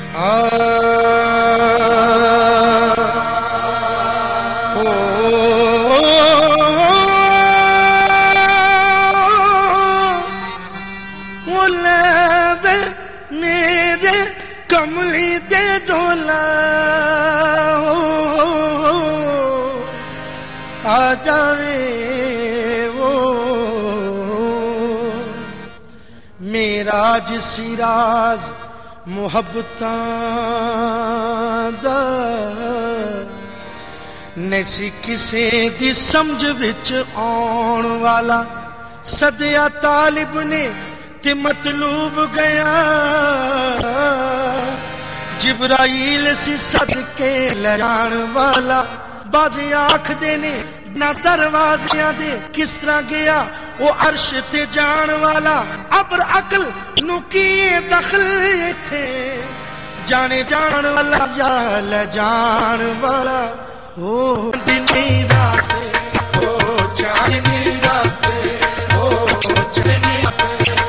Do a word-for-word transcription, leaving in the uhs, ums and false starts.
आ ओ ले मेरे कमली दे डोला आ जावे वो मेरा जिसी राज मुहब्बतां दा नसी किसे दी समझ विच आउण वाला सदिया तालिब ने ते मतलूब गया जिब्राइल सी सदके लजाण वाला बाज़े आखदे ने ना दरवाज़ियां दे किस तरह गया वो अर्श ते जान वाला अबर अकल नू की दखल थे जाने जान वाला या ले जान वाला ओ दिनी रात ओ चांदनी रात ओ चांदनी